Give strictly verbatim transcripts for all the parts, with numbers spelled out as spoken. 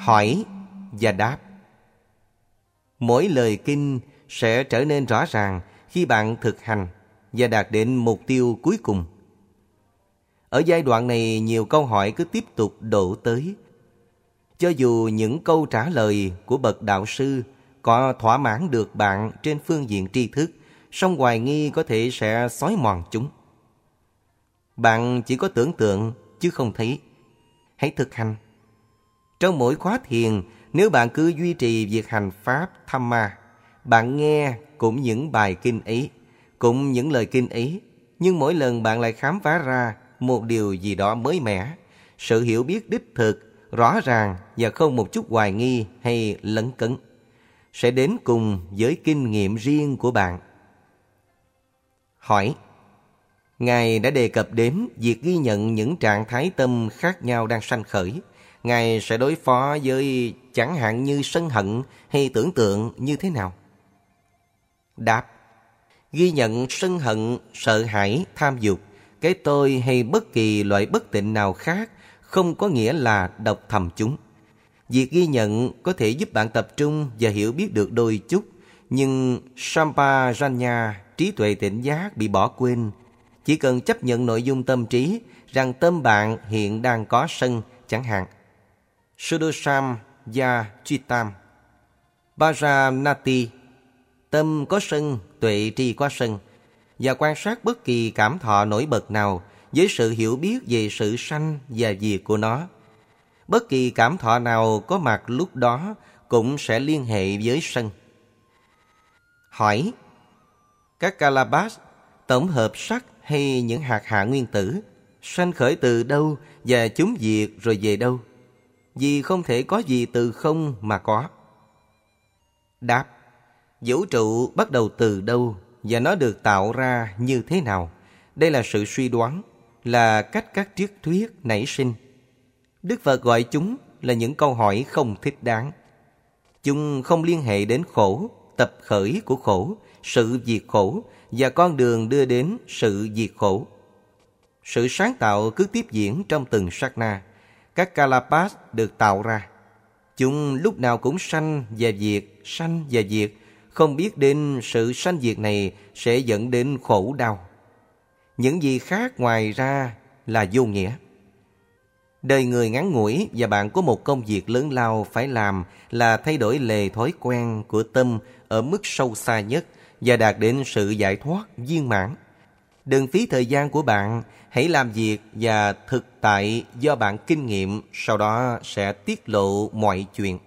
hỏi và đáp. Mỗi lời kinh sẽ trở nên rõ ràng khi bạn thực hành và đạt đến mục tiêu cuối cùng. Ở giai đoạn này, nhiều câu hỏi cứ tiếp tục đổ tới. Cho dù những câu trả lời của bậc đạo sư có thỏa mãn được bạn trên phương diện tri thức, song hoài nghi có thể sẽ xói mòn chúng. Bạn chỉ có tưởng tượng chứ không thấy. Hãy thực hành. Trong mỗi khóa thiền, nếu bạn cứ duy trì việc hành pháp Dhamma, bạn nghe cũng những bài kinh ấy, cũng những lời kinh ấy, nhưng mỗi lần bạn lại khám phá ra một điều gì đó mới mẻ, sự hiểu biết đích thực, rõ ràng và không một chút hoài nghi hay lấn cấn, sẽ đến cùng với kinh nghiệm riêng của bạn. Hỏi. Ngài đã đề cập đến việc ghi nhận những trạng thái tâm khác nhau đang sanh khởi. Ngài sẽ đối phó với chẳng hạn như sân hận hay tưởng tượng như thế nào? Đáp. Ghi nhận sân hận, sợ hãi, tham dục, cái tôi hay bất kỳ loại bất tịnh nào khác không có nghĩa là đọc thầm chúng. Việc ghi nhận có thể giúp bạn tập trung và hiểu biết được đôi chút, nhưng Sampajanya, trí tuệ tỉnh giác bị bỏ quên. Chỉ cần chấp nhận nội dung tâm trí rằng tâm bạn hiện đang có sân, chẳng hạn Sudosam Ya Chitam Pajanati, tâm có sân, tuệ tri có sân, và quan sát bất kỳ cảm thọ nổi bật nào với sự hiểu biết về sự sanh và diệt của nó. Bất kỳ cảm thọ nào có mặt lúc đó cũng sẽ liên hệ với sân. Hỏi. Các Kalabas, tổng hợp sắc hay những hạt hạ nguyên tử, sanh khởi từ đâu và chúng diệt rồi về đâu? Vì không thể có gì từ không mà có. Đáp. Vũ trụ bắt đầu từ đâu và nó được tạo ra như thế nào? Đây là sự suy đoán, là cách các triết thuyết nảy sinh. Đức Phật gọi chúng là những câu hỏi không thích đáng. Chúng không liên hệ đến khổ, tập khởi của khổ, sự diệt khổ và con đường đưa đến sự diệt khổ. Sự sáng tạo cứ tiếp diễn trong từng sát na. Các Kalapas được tạo ra. Chúng lúc nào cũng sanh và diệt, sanh và diệt. Không biết đến sự sanh diệt này sẽ dẫn đến khổ đau. Những gì khác ngoài ra là vô nghĩa. Đời người ngắn ngủi và bạn có một công việc lớn lao phải làm là thay đổi lề thói quen của tâm ở mức sâu xa nhất và đạt đến sự giải thoát viên mãn. Đừng phí thời gian của bạn, hãy làm việc và thực tại do bạn kinh nghiệm, sau đó sẽ tiết lộ mọi chuyện.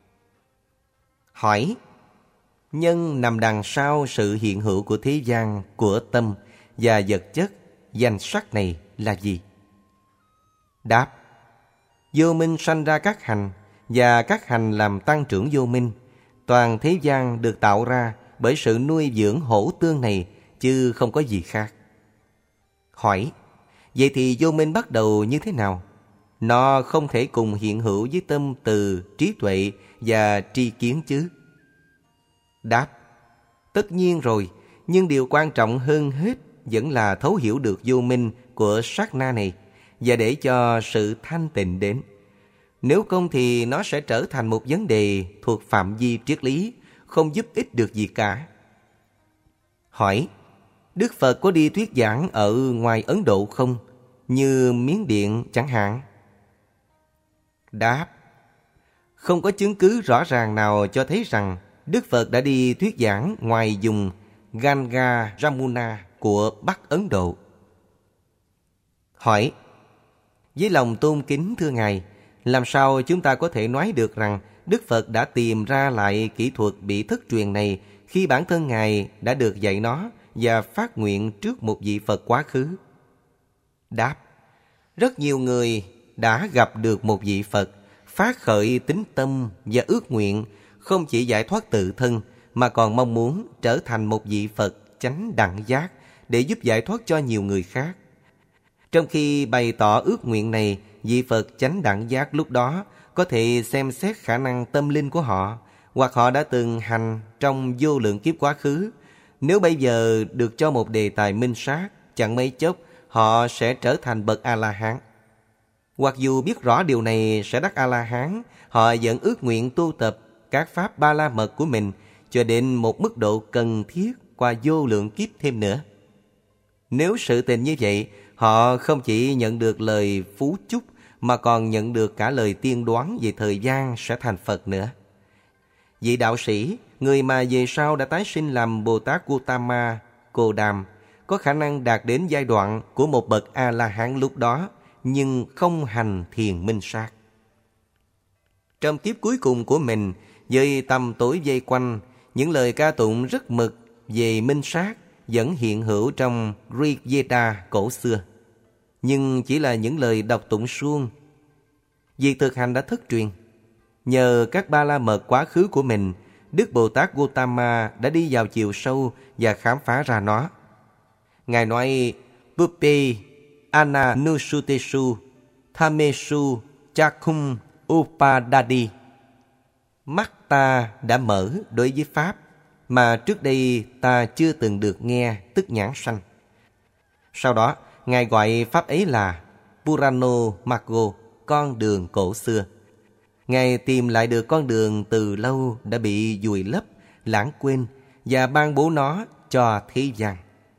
Hỏi. Nhân nằm đằng sau sự hiện hữu của thế gian, của tâm và vật chất, danh sắc này là gì? Đáp. Vô minh sanh ra các hành, và các hành làm tăng trưởng vô minh. Toàn thế gian được tạo ra bởi sự nuôi dưỡng hỗ tương này, chứ không có gì khác. Hỏi. Vậy thì vô minh bắt đầu như thế nào? Nó không thể cùng hiện hữu với tâm từ, trí tuệ và tri kiến chứ? Đáp. Tất nhiên rồi, nhưng điều quan trọng hơn hết vẫn là thấu hiểu được vô minh của sát na này và để cho sự thanh tịnh đến. Nếu không thì nó sẽ trở thành một vấn đề thuộc phạm vi triết lý, không giúp ích được gì cả. Hỏi. Đức Phật có đi thuyết giảng ở ngoài Ấn Độ không? Như Miến Điện chẳng hạn? Đáp. Không có chứng cứ rõ ràng nào cho thấy rằng Đức Phật đã đi thuyết giảng ngoài vùng Ganga Ramuna của Bắc Ấn Độ. Hỏi. Với lòng tôn kính thưa Ngài, làm sao chúng ta có thể nói được rằng Đức Phật đã tìm ra lại kỹ thuật bị thất truyền này khi bản thân Ngài đã được dạy nó và phát nguyện trước một vị Phật quá khứ? Đáp. Rất nhiều người đã gặp được một vị Phật, phát khởi tín tâm và ước nguyện không chỉ giải thoát tự thân mà còn mong muốn trở thành một vị Phật chánh đẳng giác để giúp giải thoát cho nhiều người khác. Trong khi bày tỏ ước nguyện này, vị Phật chánh đẳng giác lúc đó có thể xem xét khả năng tâm linh của họ, hoặc họ đã từng hành trong vô lượng kiếp quá khứ. Nếu bây giờ được cho một đề tài minh sát, chẳng mấy chốc họ sẽ trở thành bậc A-la-hán. Hoặc dù biết rõ điều này sẽ đắc A-la-hán, họ vẫn ước nguyện tu tập các pháp ba la mật của mình cho đến một mức độ cần thiết qua vô lượng kiếp thêm nữa. Nếu sự tình như vậy, họ không chỉ nhận được lời phú chúc mà còn nhận được cả lời tiên đoán về thời gian sẽ thành Phật nữa. Vị đạo sĩ, người mà về sau đã tái sinh làm Bồ Tát Gautama, Cồ Đàm, có khả năng đạt đến giai đoạn của một bậc A-la-hán lúc đó, nhưng không hành thiền minh sát. Trong kiếp cuối cùng của mình, với tăm tối vây quanh, những lời ca tụng rất mực về minh sát vẫn hiện hữu trong Rig Veda cổ xưa, nhưng chỉ là những lời đọc tụng suông. Việc thực hành đã thất truyền. Nhờ các ba la mật quá khứ của mình, Đức Bồ Tát Gautama đã đi vào chiều sâu và khám phá ra nó. Ngài nói: Puppe Ana Nusutesu Thamesu Chakum Upadadi. Mắt ta đã mở đối với Pháp mà trước đây ta chưa từng được nghe, tức nhãn sanh. Sau đó, Ngài gọi Pháp ấy là Purano Maggo, con đường cổ xưa. Ngài tìm lại được con đường từ lâu đã bị vùi lấp, lãng quên và ban bố nó cho thế gian.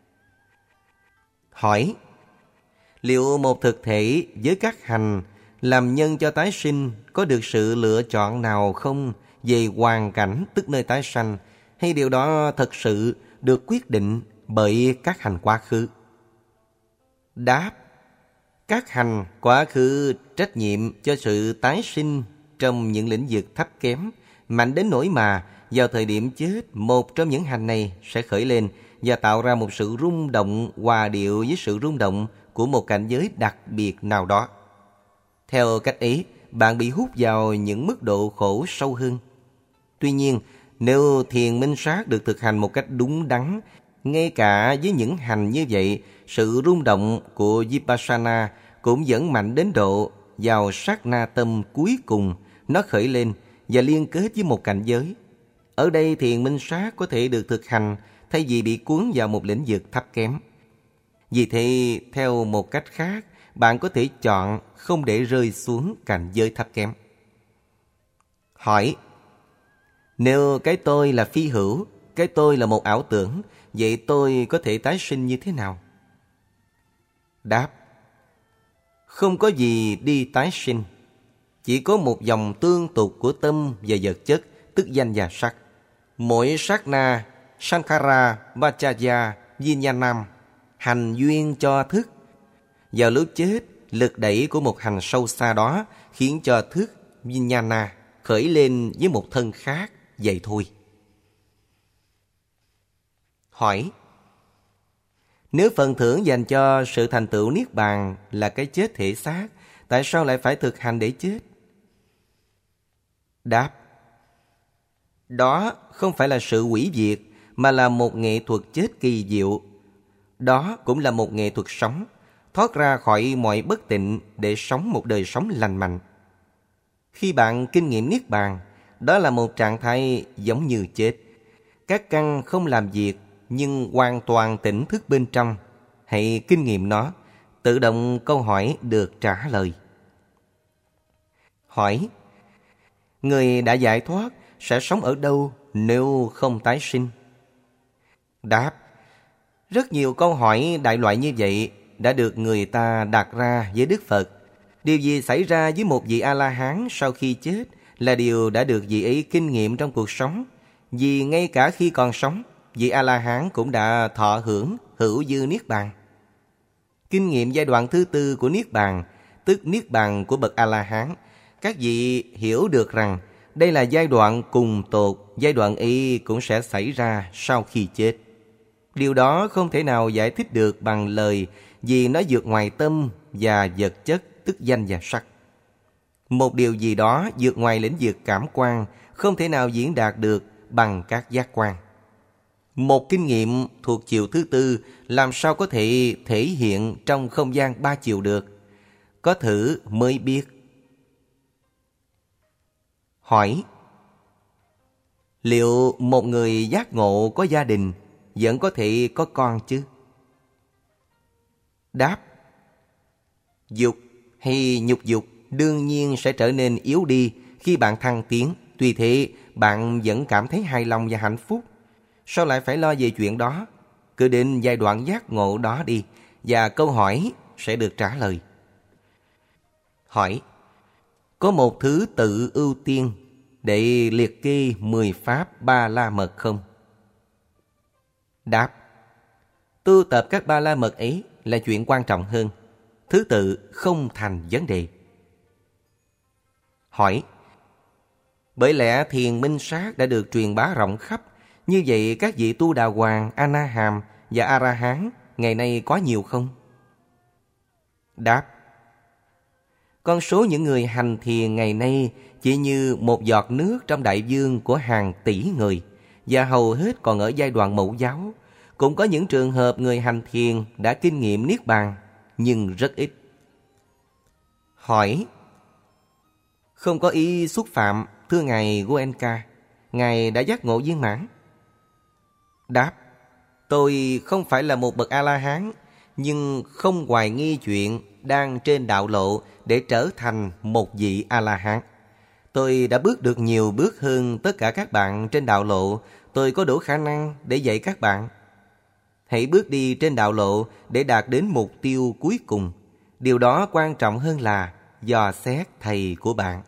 Hỏi: liệu một thực thể với các hành làm nhân cho tái sinh có được sự lựa chọn nào không về hoàn cảnh tức nơi tái sanh, hay điều đó thật sự được quyết định bởi các hành quá khứ? Đáp: các hành quá khứ trách nhiệm cho sự tái sinh trong những lĩnh vực thấp kém, mạnh đến nỗi mà vào thời điểm chết, một trong những hành này sẽ khởi lên và tạo ra một sự rung động hòa điệu với sự rung động của một cảnh giới đặc biệt nào đó. Theo cách ấy, bạn bị hút vào những mức độ khổ sâu hơn. Tuy nhiên, nếu thiền minh sát được thực hành một cách đúng đắn, ngay cả với những hành như vậy, sự rung động của Vipassana cũng vẫn mạnh đến độ vào sát na tâm cuối cùng nó khởi lên và liên kết với một cảnh giới. Ở đây thiền minh sát có thể được thực hành thay vì bị cuốn vào một lĩnh vực thấp kém. Vì thế, theo một cách khác, bạn có thể chọn không để rơi xuống cảnh giới thấp kém. Hỏi: nếu cái tôi là phi hữu, cái tôi là một ảo tưởng, vậy tôi có thể tái sinh như thế nào? Đáp: không có gì đi tái sinh, chỉ có một dòng tương tục của tâm và vật chất, tức danh và sắc. Mỗi sát na, Sankara, Vajaya, Vinyanam, hành duyên cho thức. Vào lúc chết, lực đẩy của một hành sâu xa đó khiến cho thức Vinyana khởi lên với một thân khác, vậy thôi. Hỏi: nếu phần thưởng dành cho sự thành tựu Niết Bàn là cái chết thể xác, tại sao lại phải thực hành để chết? Đáp: đó không phải là sự hủy diệt, mà là một nghệ thuật chết kỳ diệu. Đó cũng là một nghệ thuật sống, thoát ra khỏi mọi bất tịnh để sống một đời sống lành mạnh. Khi bạn kinh nghiệm Niết Bàn, đó là một trạng thái giống như chết. Các căn không làm việc, nhưng hoàn toàn tỉnh thức bên trong. Hãy kinh nghiệm nó, tự động câu hỏi được trả lời. Hỏi: người đã giải thoát sẽ sống ở đâu nếu không tái sinh? Đáp: rất nhiều câu hỏi đại loại như vậy đã được người ta đặt ra với Đức Phật. Điều gì xảy ra với một vị A-la-hán sau khi chết là điều đã được vị ấy kinh nghiệm trong cuộc sống. Vì ngay cả khi còn sống, vị A-la-hán cũng đã thọ hưởng hữu dư Niết Bàn. Kinh nghiệm giai đoạn thứ tư của Niết Bàn, tức Niết Bàn của bậc A-la-hán, các vị hiểu được rằng đây là giai đoạn cùng tột, giai đoạn ấy cũng sẽ xảy ra sau khi chết. Điều đó không thể nào giải thích được bằng lời, vì nó vượt ngoài tâm và vật chất, tức danh và sắc. Một điều gì đó vượt ngoài lĩnh vực cảm quan không thể nào diễn đạt được bằng các giác quan. Một kinh nghiệm thuộc chiều thứ tư làm sao có thể thể hiện trong không gian ba chiều được? Có thử mới biết. Hỏi: liệu một người giác ngộ có gia đình vẫn có thể có con chứ? Đáp: dục hay nhục dục đương nhiên sẽ trở nên yếu đi khi bạn thăng tiến. Tuy thế, bạn vẫn cảm thấy hài lòng và hạnh phúc. Sao lại phải lo về chuyện đó? Cứ đến giai đoạn giác ngộ đó đi, và câu hỏi sẽ được trả lời. Hỏi: có một thứ tự ưu tiên để liệt kê mười pháp ba la mật không? Đáp: tu tập các ba la mật ấy là chuyện quan trọng hơn. Thứ tự không thành vấn đề. Hỏi: bởi lẽ thiền minh sát đã được truyền bá rộng khắp, như vậy các vị tu đà hoàng, a na hàm và a la hán ngày nay có nhiều không? Đáp: con số những người hành thiền ngày nay chỉ như một giọt nước trong đại dương của hàng tỷ người, và hầu hết còn ở giai đoạn mẫu giáo. Cũng có những trường hợp người hành thiền đã kinh nghiệm niết bàn, nhưng rất ít. Hỏi: không có ý xúc phạm, thưa Ngài Goenka, Ngài đã giác ngộ viên mãn? Đáp: tôi không phải là một bậc A-la-hán, nhưng không hoài nghi chuyện đang trên đạo lộ để trở thành một vị A-la-hán. Tôi đã bước được nhiều bước hơn tất cả các bạn trên đạo lộ. Tôi có đủ khả năng để dạy các bạn. Hãy bước đi trên đạo lộ để đạt đến mục tiêu cuối cùng. Điều đó quan trọng hơn là dò xét thầy của bạn.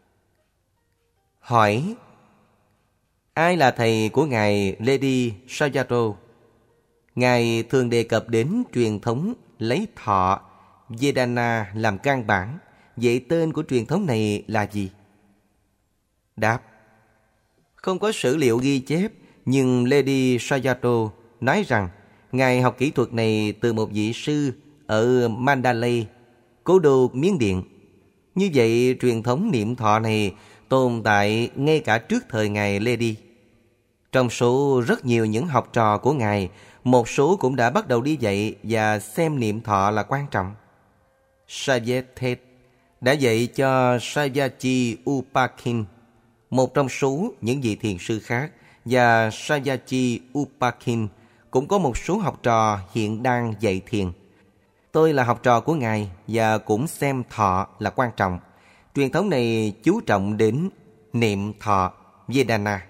Hỏi: ai là thầy của Ngài Ledi Sayadaw? Ngài thường đề cập đến truyền thống lấy thọ Vedana làm căn bản. Vậy tên của truyền thống này là gì? Đáp: không có sử liệu ghi chép, nhưng Ledi Sayadaw nói rằng Ngài học kỹ thuật này từ một vị sư ở Mandalay, cố đô Miến Điện. Như vậy, truyền thống niệm thọ này tồn tại ngay cả trước thời Ngài Ledi. Trong số rất nhiều những học trò của Ngài, một số cũng đã bắt đầu đi dạy và xem niệm thọ là quan trọng. Savyathet đã dạy cho Savyati Upakin, một trong số những vị thiền sư khác, và Savyati Upakin cũng có một số học trò hiện đang dạy thiền. Tôi là học trò của Ngài và cũng xem thọ là quan trọng. Truyền thống này chú trọng đến niệm thọ Vedana.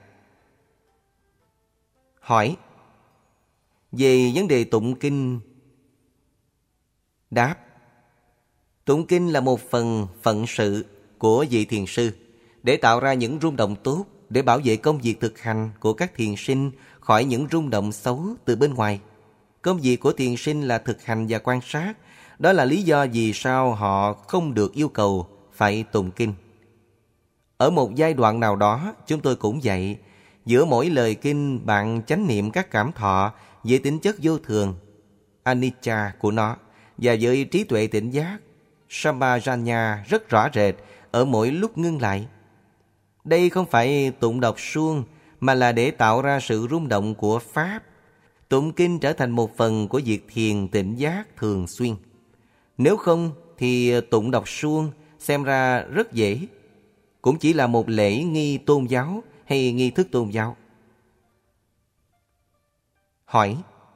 Hỏi: về vấn đề tụng kinh? Đáp: tụng kinh là một phần phận sự của vị thiền sư để tạo ra những rung động tốt, để bảo vệ công việc thực hành của các thiền sinh khỏi những rung động xấu từ bên ngoài. Công việc của thiền sinh là thực hành và quan sát. Đó là lý do vì sao họ không được yêu cầu phải tụng kinh. Ở một giai đoạn nào đó, chúng tôi cũng dạy, giữa mỗi lời kinh bạn chánh niệm các cảm thọ về tính chất vô thường, anicca của nó, và với trí tuệ tỉnh giác, sampajanya rất rõ rệt ở mỗi lúc ngưng lại. Đây không phải tụng đọc suông, mà là để tạo ra sự rung động của Pháp. Tụng kinh trở thành một phần của việc thiền tỉnh giác thường xuyên. Nếu không thì tụng đọc suông xem ra rất dễ, cũng chỉ là một lễ nghi tôn giáo hay nghi thức tôn giáo. Hỏi: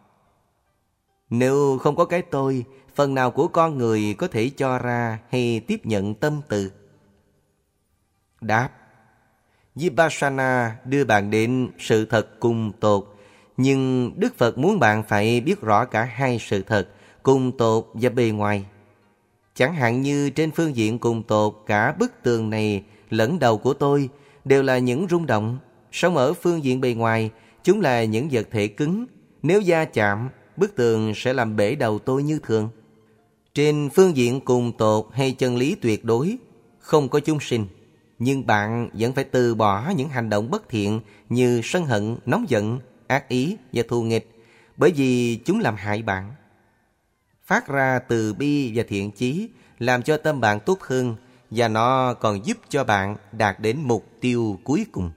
nếu không có cái tôi, phần nào của con người có thể cho ra hay tiếp nhận tâm từ? Đáp: Vipassana đưa bạn đến sự thật cùng tột, nhưng Đức Phật muốn bạn phải biết rõ cả hai sự thật, cùng tột và bề ngoài. Chẳng hạn như trên phương diện cùng tột, cả bức tường này lẫn đầu của tôi đều là những rung động. Sống ở phương diện bề ngoài, chúng là những vật thể cứng. Nếu va chạm, bức tường sẽ làm bể đầu tôi như thường. Trên phương diện cùng tột hay chân lý tuyệt đối, không có chúng sinh, nhưng bạn vẫn phải từ bỏ những hành động bất thiện như sân hận, nóng giận, ác ý và thù nghịch, bởi vì chúng làm hại bạn. Phát ra từ bi và thiện chí làm cho tâm bạn tốt hơn, và nó còn giúp cho bạn đạt đến mục tiêu cuối cùng.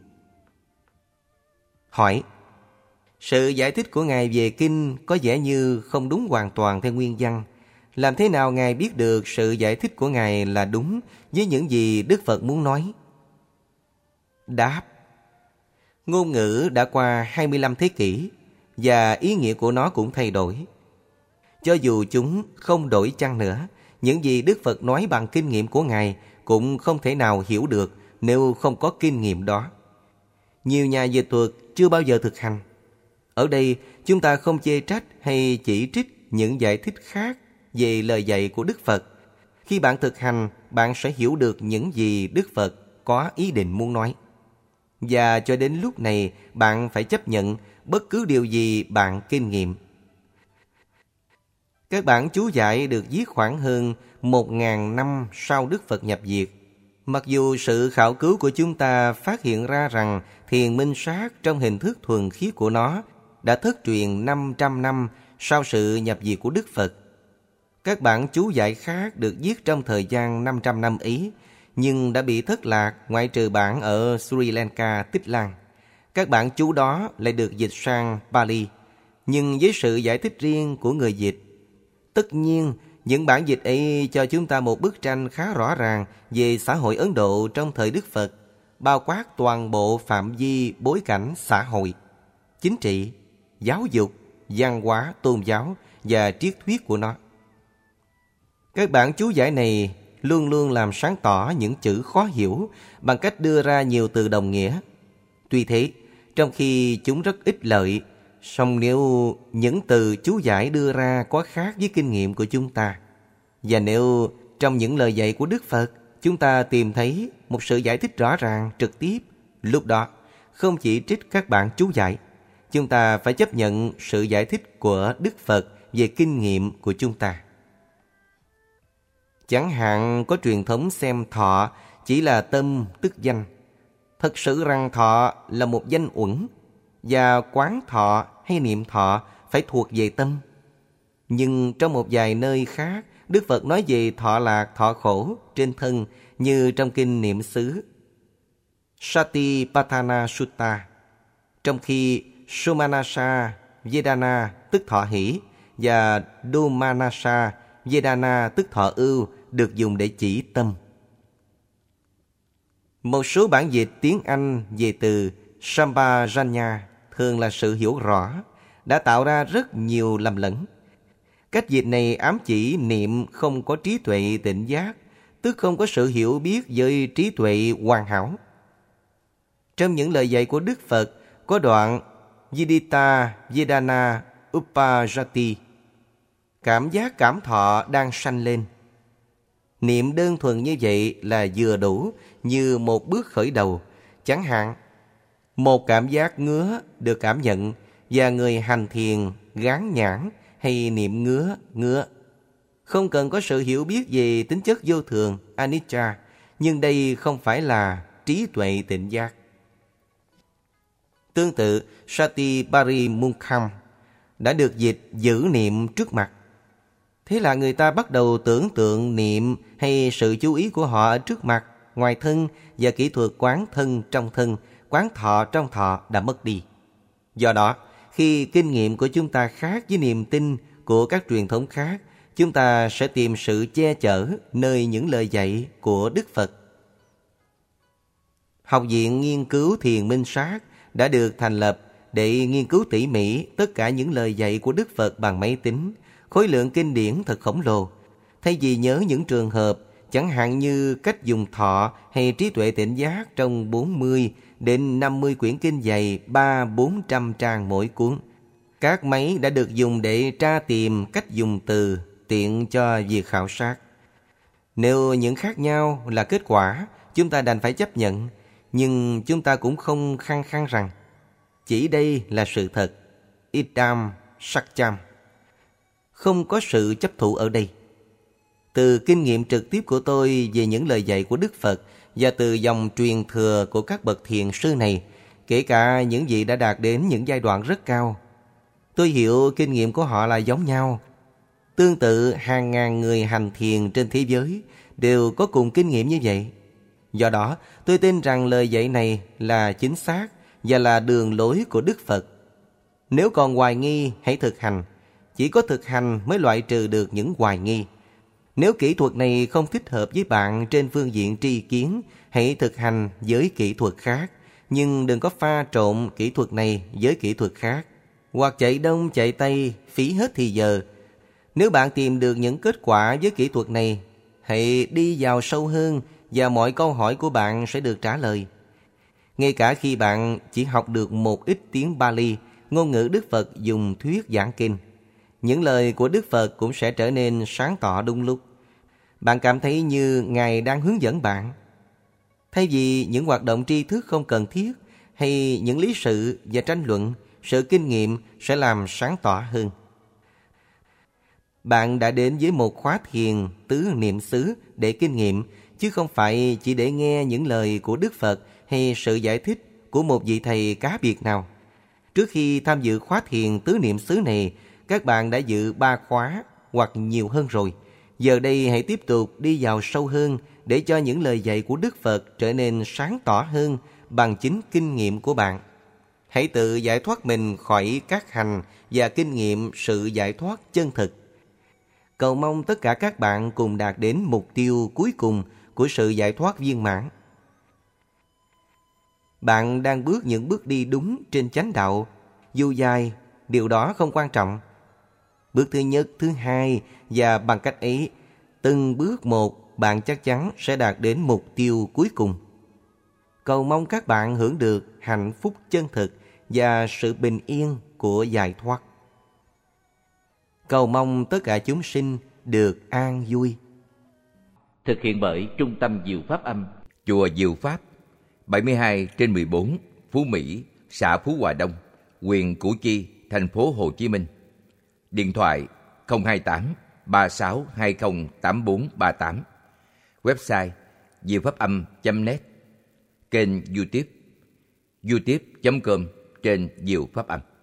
Hỏi: sự giải thích của Ngài về kinh có vẻ như không đúng hoàn toàn theo nguyên văn. Làm thế nào Ngài biết được sự giải thích của Ngài là đúng với những gì Đức Phật muốn nói? Đáp: ngôn ngữ đã qua hai mươi lăm thế kỷ, và ý nghĩa của nó cũng thay đổi. Cho dù chúng không đổi chăng nữa, Những gì Đức Phật nói bằng kinh nghiệm của Ngài cũng không thể nào hiểu được nếu không có kinh nghiệm đó. Nhiều nhà dịch thuật chưa bao giờ thực hành. Ở đây chúng ta không chê trách hay chỉ trích những giải thích khác về lời dạy của Đức Phật. Khi bạn thực hành, bạn sẽ hiểu được những gì Đức Phật có ý định muốn nói. Và cho đến lúc này, bạn phải chấp nhận bất cứ điều gì bạn kinh nghiệm. Các bản chú giải được viết khoảng hơn một nghìn năm sau Đức Phật nhập diệt. Mặc dù sự khảo cứu của chúng ta phát hiện ra rằng thiền minh sát trong hình thức thuần khiết của nó đã thất truyền năm trăm năm sau sự nhập diệt của Đức Phật. Các bản chú giải khác được viết trong thời gian năm trăm năm ấy, nhưng đã bị thất lạc ngoại trừ bản ở Sri Lanka, Tích Lan. Các bản chú đó lại được dịch sang Pali, nhưng với sự giải thích riêng của người dịch. Tất nhiên, những bản dịch ấy cho chúng ta một bức tranh khá rõ ràng về xã hội Ấn Độ trong thời Đức Phật, bao quát toàn bộ phạm vi bối cảnh xã hội, chính trị, giáo dục, văn hóa, tôn giáo và triết thuyết của nó. Các bản chú giải này luôn luôn làm sáng tỏ những chữ khó hiểu bằng cách đưa ra nhiều từ đồng nghĩa. Tuy thế, trong khi chúng rất ích lợi, song nếu những từ chú giải đưa ra có khác với kinh nghiệm của chúng ta, và nếu trong những lời dạy của Đức Phật chúng ta tìm thấy một sự giải thích rõ ràng, trực tiếp, lúc đó không chỉ trích các bản chú giải, chúng ta phải chấp nhận sự giải thích của Đức Phật về kinh nghiệm của chúng ta. Chẳng hạn có truyền thống xem thọ chỉ là tâm tức danh. Thật sự rằng thọ là một danh uẩn, và quán thọ hay niệm thọ phải thuộc về tâm. Nhưng trong một vài nơi khác, Đức Phật nói về thọ lạc, thọ khổ trên thân, như trong kinh Niệm xứ Satipatthana Sutta, trong khi Somanasa Vedana tức thọ hỷ và Domanasa Vedana tức thọ ưu được dùng để chỉ tâm. Một số bản dịch tiếng Anh về từ Sampajanya, thường là sự hiểu rõ, đã tạo ra rất nhiều lầm lẫn. Cách dịch này ám chỉ niệm không có trí tuệ tỉnh giác, tức không có sự hiểu biết với trí tuệ hoàn hảo. Trong những lời dạy của Đức Phật có đoạn Vidita Vedana Upajati, cảm giác cảm thọ đang sanh lên. Niệm đơn thuần như vậy là vừa đủ, như một bước khởi đầu. Chẳng hạn, một cảm giác ngứa được cảm nhận và người hành thiền gán nhãn hay niệm ngứa, ngứa. Không cần có sự hiểu biết về tính chất vô thường, anicca, nhưng đây không phải là trí tuệ tỉnh giác. Tương tự, Satiparimukham đã được dịch giữ niệm trước mặt. Thế là người ta bắt đầu tưởng tượng niệm hay sự chú ý của họ ở trước mặt, ngoài thân, và kỹ thuật quán thân trong thân, quán thọ trong thọ đã mất đi. Do đó, khi kinh nghiệm của chúng ta khác với niềm tin của các truyền thống khác, chúng ta sẽ tìm sự che chở nơi những lời dạy của Đức Phật. Học viện nghiên cứu thiền minh sát đã được thành lập để nghiên cứu tỉ mỉ tất cả những lời dạy của Đức Phật bằng máy tính. Khối lượng kinh điển thật khổng lồ. Thay vì nhớ những trường hợp, chẳng hạn như cách dùng thọ hay trí tuệ tỉnh giác trong bốn mươi đến năm mươi quyển kinh dày ba bốn trăm trang mỗi cuốn, các máy đã được dùng để tra tìm cách dùng từ tiện cho việc khảo sát. Nếu những khác nhau là kết quả, chúng ta đành phải chấp nhận, nhưng chúng ta cũng không khăng khăng rằng chỉ đây là sự thật. Idam Satyam. Không có sự chấp thụ ở đây. Từ kinh nghiệm trực tiếp của tôi về những lời dạy của Đức Phật và từ dòng truyền thừa của các bậc thiền sư này, kể cả những vị đã đạt đến những giai đoạn rất cao, tôi hiểu kinh nghiệm của họ là giống nhau. Tương tự, hàng ngàn người hành thiền trên thế giới đều có cùng kinh nghiệm như vậy. Do đó, tôi tin rằng lời dạy này là chính xác và là đường lối của Đức Phật. Nếu còn hoài nghi, hãy thực hành. Chỉ có thực hành mới loại trừ được những hoài nghi. Nếu kỹ thuật này không thích hợp với bạn trên phương diện tri kiến, hãy thực hành với kỹ thuật khác. Nhưng đừng có pha trộn kỹ thuật này với kỹ thuật khác, hoặc chạy đông chạy tây, phí hết thì giờ. Nếu bạn tìm được những kết quả với kỹ thuật này, hãy đi vào sâu hơn và mọi câu hỏi của bạn sẽ được trả lời. Ngay cả khi bạn chỉ học được một ít tiếng Pali, ngôn ngữ Đức Phật dùng thuyết giảng kinh, những lời của Đức Phật cũng sẽ trở nên sáng tỏ đúng lúc. Bạn cảm thấy như Ngài đang hướng dẫn bạn. Thay vì những hoạt động tri thức không cần thiết hay những lý sự và tranh luận, sự kinh nghiệm sẽ làm sáng tỏ hơn. Bạn đã đến với một khóa thiền tứ niệm xứ để kinh nghiệm, chứ không phải chỉ để nghe những lời của Đức Phật hay sự giải thích của một vị thầy cá biệt nào. Trước khi tham dự khóa thiền tứ niệm xứ này, các bạn đã dự ba khóa hoặc nhiều hơn rồi. Giờ đây hãy tiếp tục đi vào sâu hơn để cho những lời dạy của Đức Phật trở nên sáng tỏ hơn bằng chính kinh nghiệm của bạn. Hãy tự giải thoát mình khỏi các hành và kinh nghiệm sự giải thoát chân thực. Cầu mong tất cả các bạn cùng đạt đến mục tiêu cuối cùng của sự giải thoát viên mãn. Bạn đang bước những bước đi đúng trên chánh đạo. Dù dài, điều đó không quan trọng. Bước thứ nhất, thứ hai và bằng cách ấy, từng bước một bạn chắc chắn sẽ đạt đến mục tiêu cuối cùng. Cầu mong các bạn hưởng được hạnh phúc chân thực và sự bình yên của giải thoát. Cầu mong tất cả chúng sinh được an vui. Thực hiện bởi Trung tâm Diệu Pháp Âm, Chùa Diệu Pháp, bảy mươi hai trên mười bốn, Phú Mỹ, xã Phú Hòa Đông, huyện Củ Chi, thành phố Hồ Chí Minh. Điện thoại không hai tám ba sáu hai không tám bốn ba tám. Website diệu pháp âm chấm net. Kênh YouTube youtube chấm com trên Diệu Pháp Âm.